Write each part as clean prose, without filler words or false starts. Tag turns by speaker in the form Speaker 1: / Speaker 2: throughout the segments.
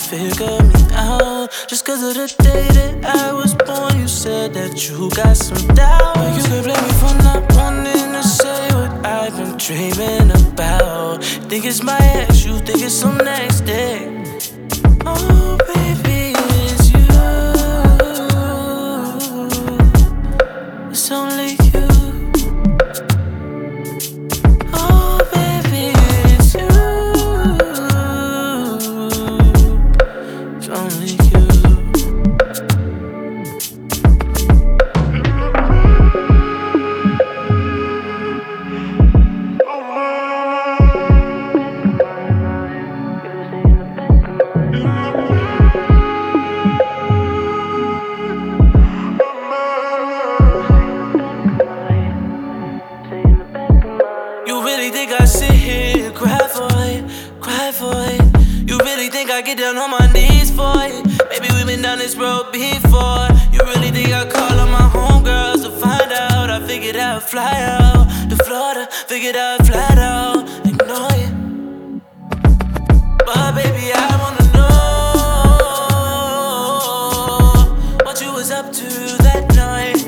Speaker 1: figure me out. Just cause of the day that I was born, you said that you got some doubt. But you could blame me for not wanting to say what I've been dreaming about. Think it's my ex, you think it's some next day. Oh baby, it's you. It's only you. Oh baby, it's you. It's only you. You really think I sit here and cry for it, cry for it? You really think I get down on my knees for it? Maybe we've been down this road before. You really think I call on my homegirls to find out? I figured I'd fly out to Florida, figured I'd fly out, ignore it. But baby, I wanna know what you was up to that night.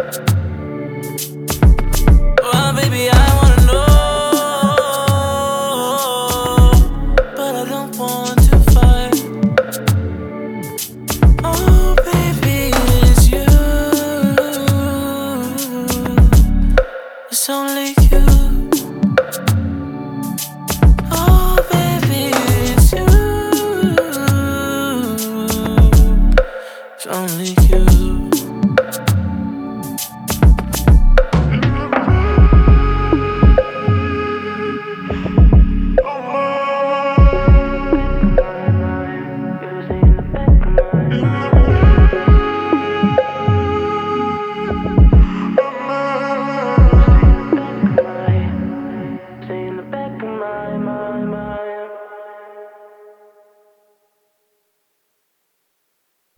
Speaker 1: Well, baby, I wanna know, but I don't want to fight. Oh, baby, it's you. It's only you. Oh, baby, it's you. It's only you.